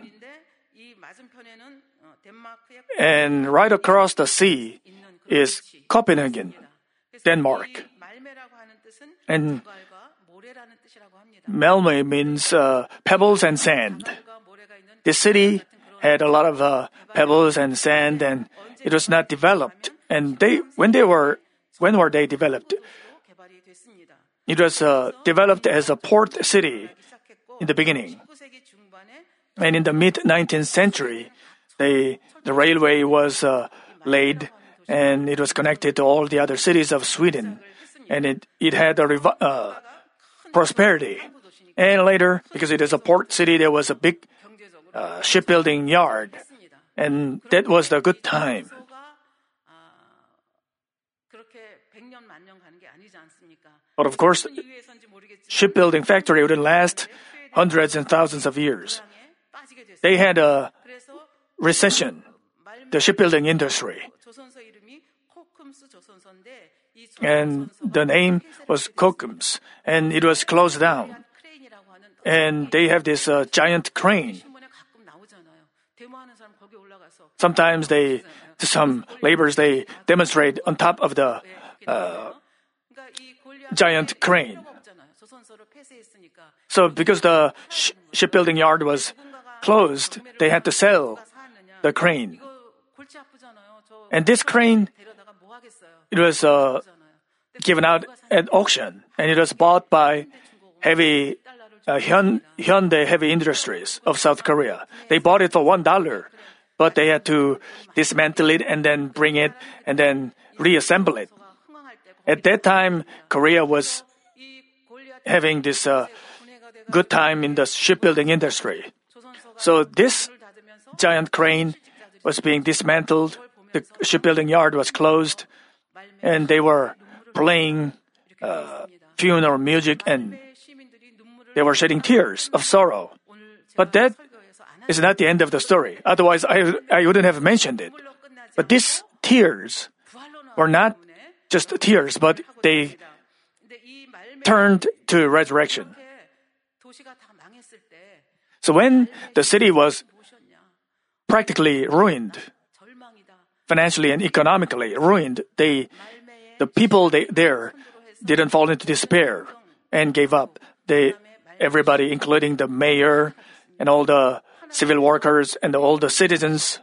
S1: And right across the sea is Copenhagen, Denmark. And Malmö means uh, pebbles and sand. This city had a lot of uh, pebbles and sand, and it was not developed. And they, when they were, when were they developed? It was uh, developed as a port city in the beginning. And in the mid nineteenth century, they, the railway was uh, laid, and it was connected to all the other cities of Sweden. And it, it had a revi- uh, prosperity. And later, because it is a port city, there was a big uh, shipbuilding yard. And that was the good time. But of course, shipbuilding factory wouldn't last hundreds and thousands of years. They had a recession, the shipbuilding industry. And the name was Kokkums, and it was closed down. And they have this uh, giant crane. Sometimes they, some laborers, they demonstrate on top of the uh, giant crane. So because the sh- shipbuilding yard was closed, they had to sell the crane. And this crane, it was uh, given out at auction, and it was bought by heavy uh, Hyun, Hyundai Heavy Industries of South Korea. They bought it for one dollar, but they had to dismantle it and then bring it and then reassemble it. At that time, Korea was having this uh, good time in the shipbuilding industry. So this giant crane was being dismantled, the shipbuilding yard was closed, and they were playing uh, funeral music, and they were shedding tears of sorrow. But that is not the end of the story. Otherwise, I, I wouldn't have mentioned it. But these tears were not just tears, but they turned to resurrection. So when the city was practically ruined, financially and economically ruined, they, the people they, there didn't fall into despair and gave up. They, everybody, including the mayor and all the civil workers and all the citizens,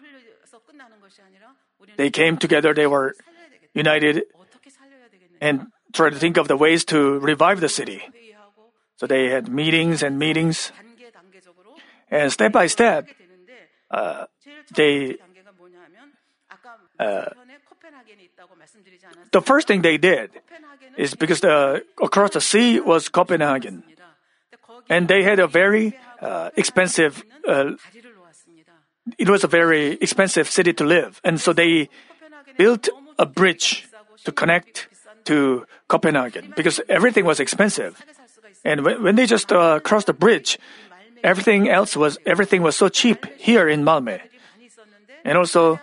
S1: they came together, they were united and tried to think of the ways to revive the city. So they had meetings and meetings, and step by step, uh, they uh, the first thing they did is because the, across the sea was Copenhagen, and they had a very uh, expensive. Uh, it was a very expensive city to live, and so they built a bridge to connect to Copenhagen because everything was expensive. And when, when they just uh, crossed the bridge, everything else was everything was so cheap here in Malmö, and also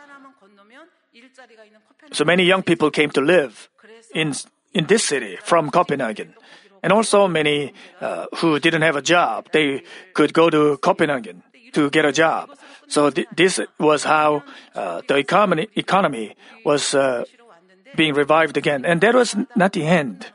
S1: so many young people came to live in in this city from Copenhagen, and also many uh, who didn't have a job, they could go to Copenhagen to get a job. So th- this was how uh, the economy economy was uh, being revived again, and that was not the end.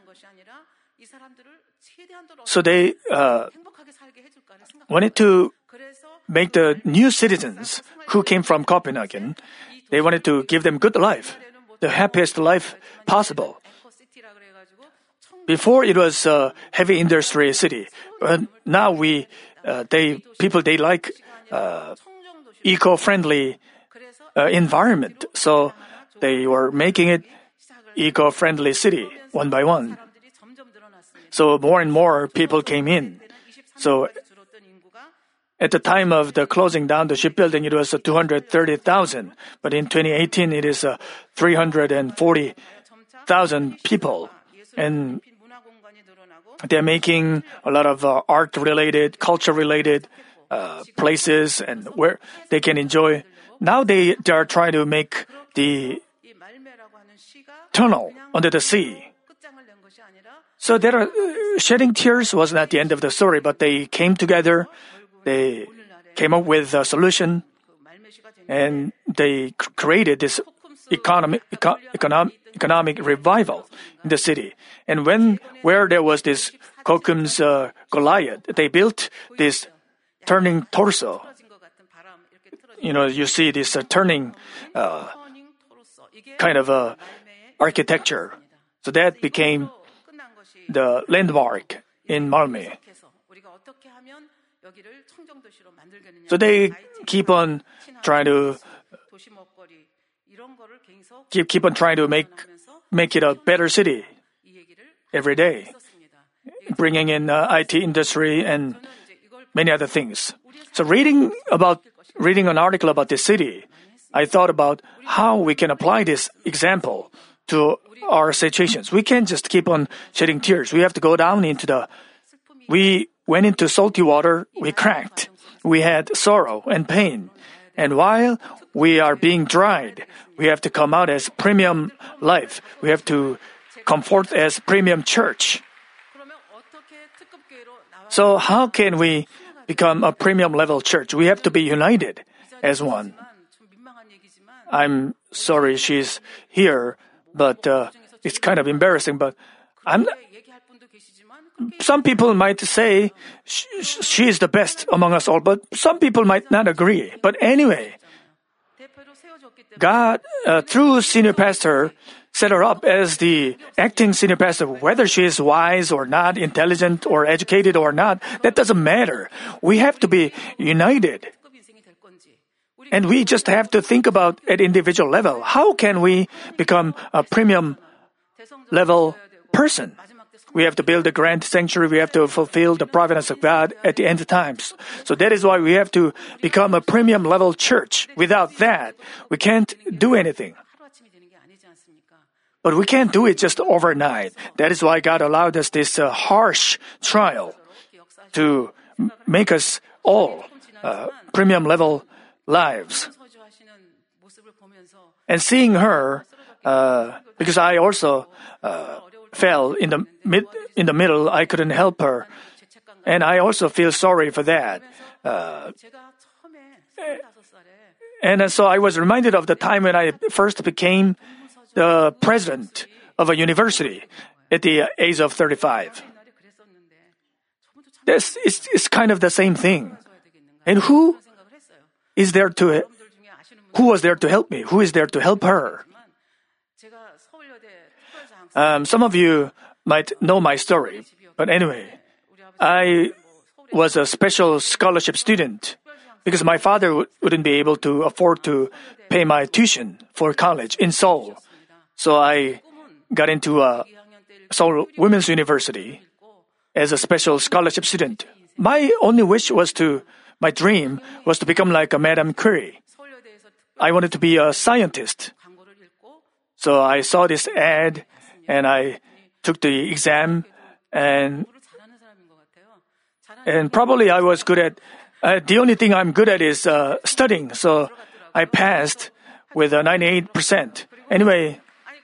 S1: So they uh, wanted to make the new citizens who came from Copenhagen, they wanted to give them good life, the happiest life possible. Before it was a heavy industry city, but now we, uh, they people they like uh, eco-friendly uh, environment, so they were making it eco-friendly city one by one. So more and more people came in. So at the time of the closing down the shipbuilding, it was uh, two hundred thirty thousand. But in twenty eighteen, it is uh, three hundred forty thousand people. And they're making a lot of uh, art-related, culture-related uh, places and where they can enjoy. Now they, they are trying to make the tunnel under the sea. So there are, uh, shedding tears was not the end of the story, but they came together, they came up with a solution, and they c- created this economic, eco- economic, economic revival in the city. And when, where there was this Kokkums uh, Goliath, they built this turning torso. you know, you see this uh, turning uh, kind of uh, architecture. So that became the landmark in Malmö. So they keep on trying to keep keep on trying to make make it a better city every day, bringing in uh, I T industry and many other things. So reading about reading an article about this city, I thought about how we can apply this example to our situations. We can't just keep on shedding tears. We have to go down into the. We went into salty water. We cracked. We had sorrow and pain. And while we are being dried, we have to come out as premium life. We have to come forth as premium church. So how can we become a premium level church? We have to be united as one. I'm sorry she's here, but uh, it's kind of embarrassing. But I'm. Some people might say she, she is the best among us all, but some people might not agree. But anyway, God, uh, through senior pastor, set her up as the acting senior pastor. Whether she is wise or not, intelligent or educated or not, that doesn't matter. We have to be united. And we just have to think about at individual level, how can we become a premium level person? We have to build a grand sanctuary. We have to fulfill the providence of God at the end of times. So that is why we have to become a premium level church. Without that, we can't do anything. But we can't do it just overnight. That is why God allowed us this uh, harsh trial to m- make us all uh, premium level lives. And seeing her, uh, because I also uh, fell in the mid in the middle, I couldn't help her, and I also feel sorry for that. Uh, and so I was reminded of the time when I first became the president of a university at the age of thirty-five. This is it's kind of the same thing. And who is there to who was there to help me? Who is there to help her? Um, some of you might know my story, but anyway, I was a special scholarship student because my father w- wouldn't be able to afford to pay my tuition for college in Seoul. So I got into a Seoul Women's University as a special scholarship student. My only wish was to, my dream was to become like a Madame Curie. I wanted to be a scientist. So I saw this ad and I took the exam and and probably I was good at, uh, the only thing I'm good at is uh, studying. So I passed with a ninety-eight percent. Anyway,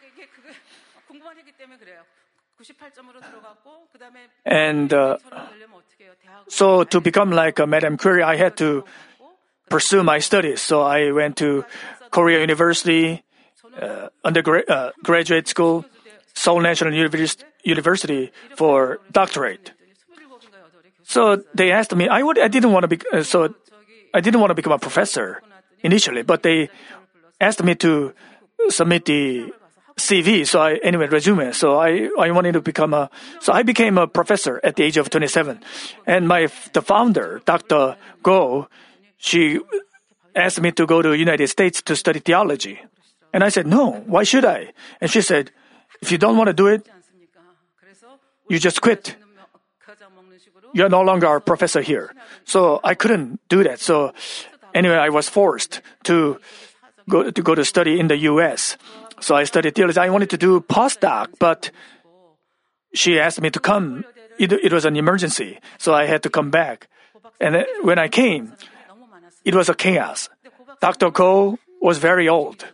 S1: and uh, so to become like a Madame Curie, I had to pursue my studies. So I went to Korea University, uh, undergraduate uh, graduate school, Seoul National Univers- University for doctorate. So they asked me. I would. I didn't want to be. Uh, so I didn't want to become a professor initially, but they asked me to submit the C V. So I anyway resume. So I I wanted to become a. So I became a professor at the age of twenty-seven, and my the founder, Doctor Go, she asked me to go to the United States to study theology, and I said no. Why should I? And she said, if you don't want to do it, you just quit. You're no longer a professor here. So I couldn't do that. So anyway, I was forced to go to go to study in the U S. So I studied theology. I wanted to do postdoc, but she asked me to come. It, it was an emergency, so I had to come back. And when I came, it was a chaos. Doctor Ko was very old.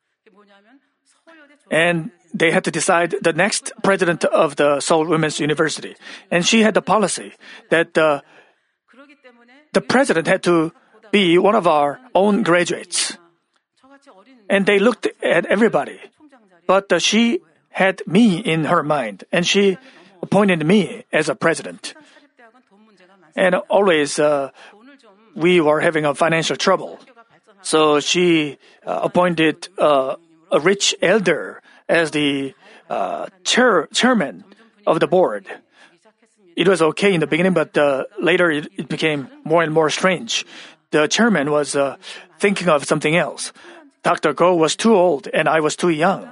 S1: And they had to decide the next president of the Seoul Women's University. And she had the policy that uh, the president had to be one of our own graduates. And they looked at everybody. But uh, she had me in her mind, and she appointed me as a president. And always uh, we were having a financial trouble. So she uh, appointed uh, a rich elder as the uh, chair, chairman of the board. It was okay in the beginning, but uh, later it, it became more and more strange. The chairman was uh, thinking of something else. Doctor Go was too old and I was too young.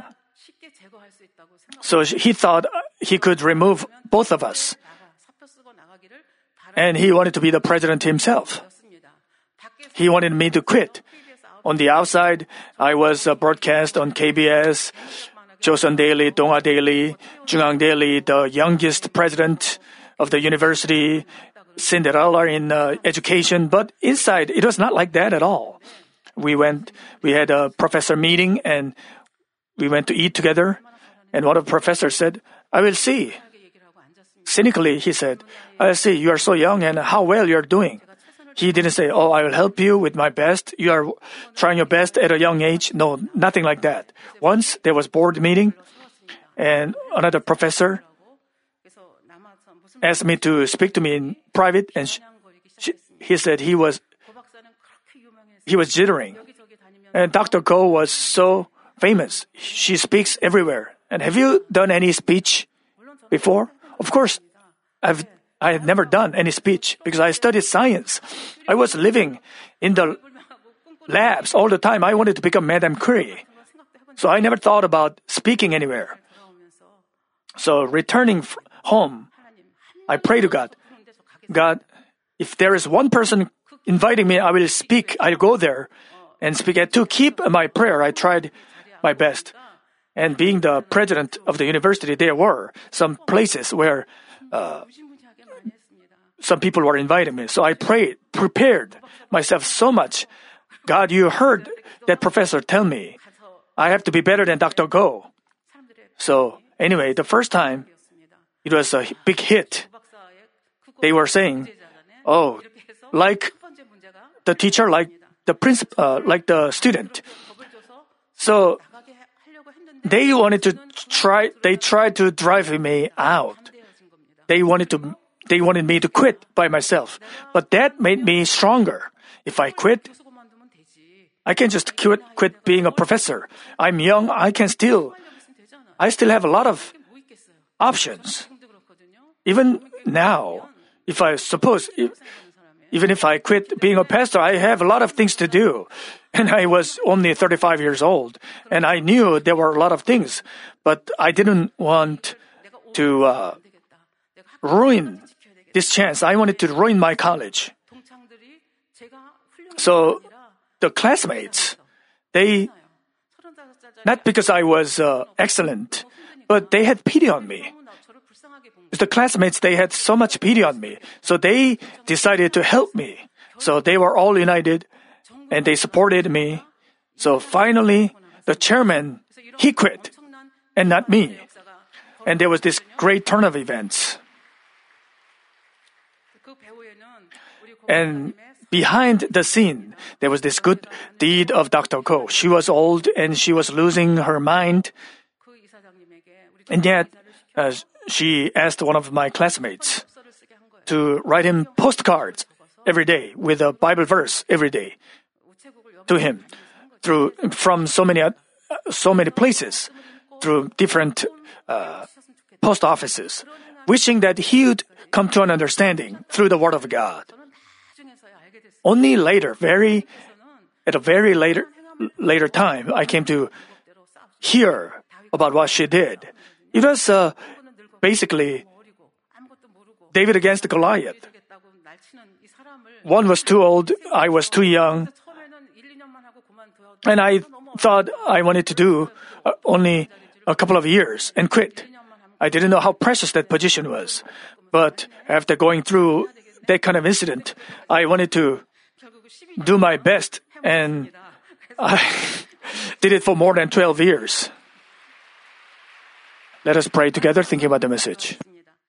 S1: So he thought he could remove both of us. And he wanted to be the president himself. He wanted me to quit. On the outside, I was uh, broadcast on K B S, Joseon Daily, Donghwa Daily, Jungang Daily, the youngest president of the university, Cinderella in uh, education. But inside, it was not like that at all. We went, we had a professor meeting and we went to eat together. And one of the professors said, I will see. Cynically, he said, I'll see, you are so young and how well you're doing. He didn't say, oh, I will help you with my best. You are trying your best at a young age. No, nothing like that. Once there was board meeting and another professor asked me to speak to me in private and she, she, he said he was, he was jittering. And Doctor Go was so famous. She speaks everywhere. And have you done any speech before? Of course, I've I had never done any speech because I studied science. I was living in the labs all the time. I wanted to become Madame Curie. So I never thought about speaking anywhere. So returning f- home, I pray to God, God, if there is one person inviting me, I will speak. I'll go there and speak. And to keep my prayer, I tried my best. And being the president of the university, there were some places where uh, some people were inviting me. So I prayed, prepared myself so much. God, you heard that professor tell me I have to be better than Doctor Go. So anyway, the first time, it was a big hit. They were saying, oh, like the teacher, like the principal, uh, like the student. So they wanted to try, they tried to drive me out. They wanted to, they wanted me to quit by myself. But that made me stronger. If I quit, I can just quit, quit being a professor. I'm young, I can still, I still have a lot of options. Even now, if I suppose, if, even if I quit being a pastor, I have a lot of things to do. And I was only thirty-five years old. And I knew there were a lot of things. But I didn't want to uh, ruin this chance. I wanted to ruin my college. So the classmates, they, not because I was uh, excellent, but they had pity on me. The classmates, they had so much pity on me. So they decided to help me. So they were all united and they supported me. So finally, the chairman, he quit and not me. And there was this great turn of events. And behind the scene, there was this good deed of Doctor Go. She was old and she was losing her mind. And yet, uh, she asked one of my classmates to write him postcards every day with a Bible verse every day to him through from so many uh, so many places through different uh, post offices, wishing that he would come to an understanding through the Word of God. Only later, very at a very later later time, I came to hear about what she did. It was uh, basically David against Goliath. One was too old, I was too young, and I thought I wanted to do uh, only a couple of years and quit. I didn't know how precious that position was. But after going through that kind of incident, I wanted to do my best, and I did it for more than twelve years. Let us pray together, thinking about the message.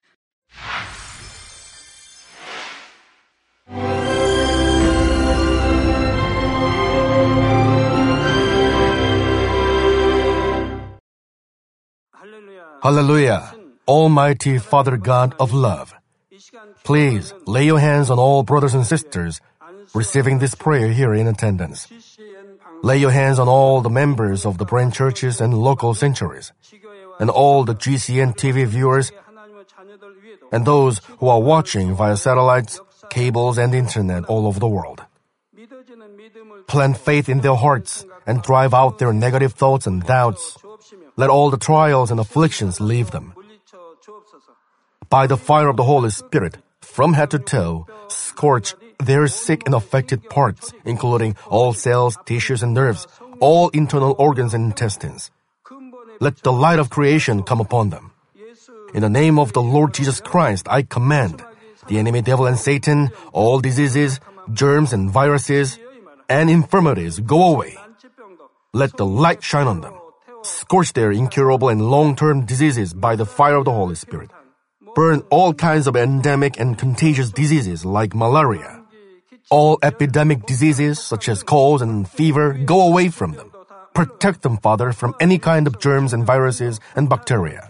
S2: Hallelujah, Almighty Father God of love. Please lay your hands on all brothers and sisters receiving this prayer here in attendance. Lay your hands on all the members of the branch churches and local sanctuaries, and all the G C N T V viewers, and those who are watching via satellites, cables, and internet all over the world. Plant faith in their hearts and drive out their negative thoughts and doubts. Let all the trials and afflictions leave them. By the fire of the Holy Spirit, from head to toe, scorch their sick and affected parts, including all cells, tissues, and nerves, all internal organs and intestines. Let the light of creation come upon them. In the name of the Lord Jesus Christ, I command the enemy devil and Satan, all diseases, germs, and viruses, and infirmities go away. Let the light shine on them. Scorch their incurable and long-term diseases by the fire of the Holy Spirit. Burn all kinds of endemic and contagious diseases like malaria. All epidemic diseases such as colds and fever, go away from them. Protect them, Father, from any kind of germs and viruses and bacteria.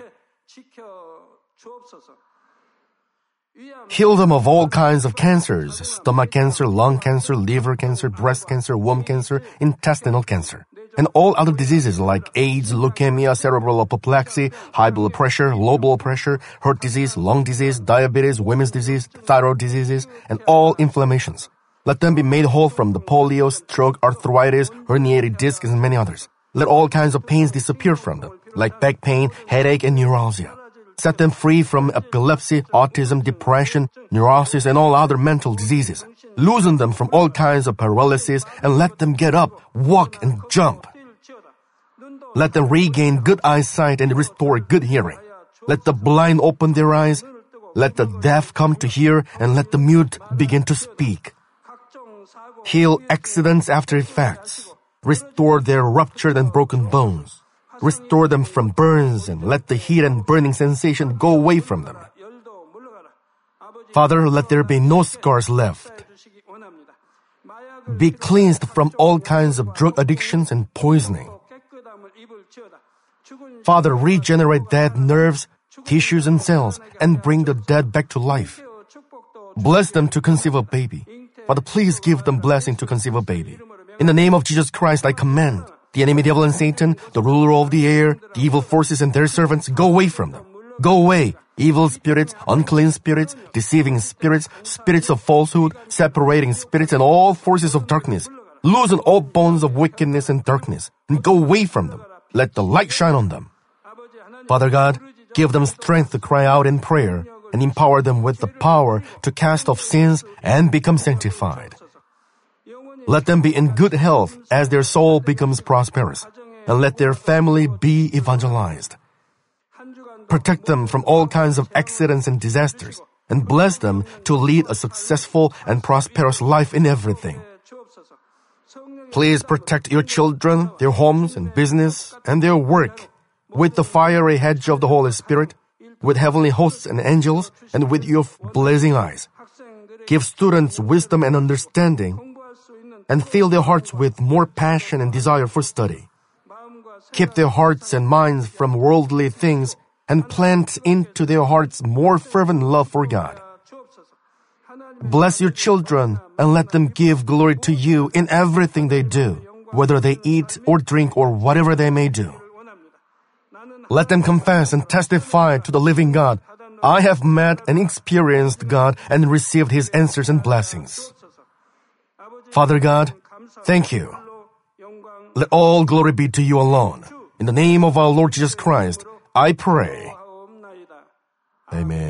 S2: Heal them of all kinds of cancers, stomach cancer, lung cancer, liver cancer, breast cancer, womb cancer, intestinal cancer, and all other diseases like AIDS, leukemia, cerebral apoplexy, high blood pressure, low blood pressure, heart disease, lung disease, diabetes, women's disease, thyroid diseases, and all inflammations. Let them be made whole from the polio, stroke, arthritis, herniated discs, and many others. Let all kinds of pains disappear from them, like back pain, headache, and neuralgia. Set them free from epilepsy, autism, depression, neurosis, and all other mental diseases. Loosen them from all kinds of paralysis and let them get up, walk, and jump. Let them regain good eyesight and restore good hearing. Let the blind open their eyes. Let the deaf come to hear and let the mute begin to speak. Heal accidents after effects. Restore their ruptured and broken bones. Restore them from burns and let the heat and burning sensation go away from them. Father, let there be no scars left. Be cleansed from all kinds of drug addictions and poisoning. Father, regenerate dead nerves, tissues, and cells and bring the dead back to life. Bless them to conceive a baby. Father, please give them blessing to conceive a baby. In the name of Jesus Christ, I command the enemy devil and Satan, the ruler of the air, the evil forces and their servants, go away from them. Go away, evil spirits, unclean spirits, deceiving spirits, spirits of falsehood, separating spirits, and all forces of darkness. Loosen all bonds of wickedness and darkness, and go away from them. Let the light shine on them. Father God, give them strength to cry out in prayer, and empower them with the power to cast off sins and become sanctified. Let them be in good health as their soul becomes prosperous, and let their family be evangelized. Protect them from all kinds of accidents and disasters, and bless them to lead a successful and prosperous life in everything. Please protect your children, their homes and business, and their work with the fiery hedge of the Holy Spirit, with heavenly hosts and angels, and with your blazing eyes. Give students wisdom and understanding, and fill their hearts with more passion and desire for study. Keep their hearts and minds from worldly things and plant into their hearts more fervent love for God. Bless your children and let them give glory to you in everything they do, whether they eat or drink or whatever they may do. Let them confess and testify to the living God, I have met and experienced God and received His answers and blessings. Father God, thank you. Let all glory be to you alone. In the name of our Lord Jesus Christ, I pray. Amen.